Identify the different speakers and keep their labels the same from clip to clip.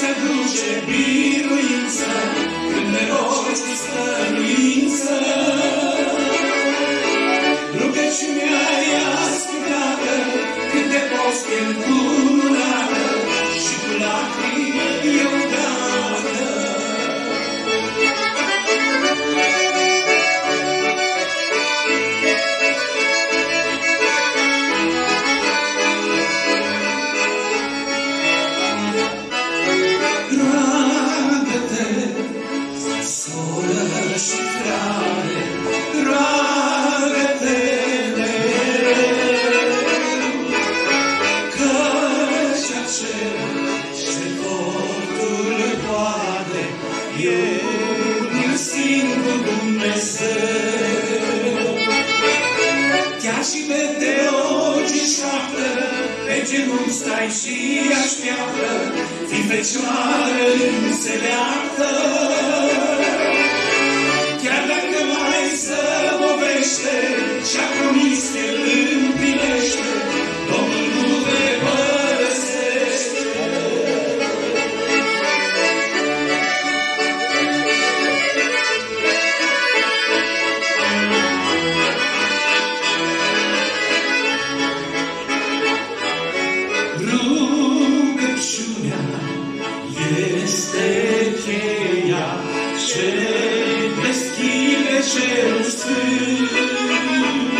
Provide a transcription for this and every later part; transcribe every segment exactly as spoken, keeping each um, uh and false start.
Speaker 1: ți aduce biruință, când ne rogi cu stăruință. Rugăciunea e ascultată, când te poți încununată, și cu lacrimi e udată. Roagă-te, soră și frate, roagă-te mereu, căci acel ce totul poate e unul singur Dumnezeu. Chiar și pe teologii șaptă, pe genunchi stai și așteaptă, fii fecioară înțeleaptă. Chiar dacă mai zăbovește și-a promis că îl împlinește, Domnul nu te părăsește. Rugăciunea este cheia ce deschide cerul sfânt.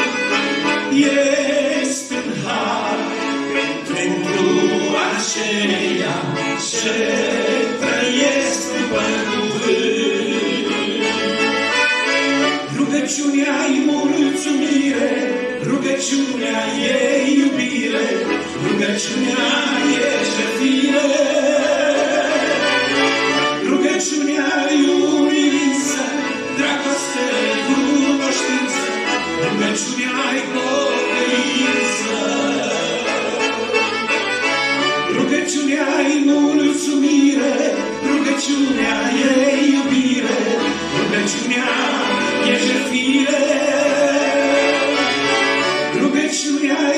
Speaker 1: Este un har pentru aceia ce trăiesc după cuvânt. Rugăciunea-i mulțumire, rugăciunea e iubire, rugăciunea e jertfire. Rugăciunea-i umilință, dragoste, cunoștință, rugăciunea-i pocăință. Rugăciunea-i mulțumire, rugăciunea e iubire, rugăciunea e jertfire. Rugăciunea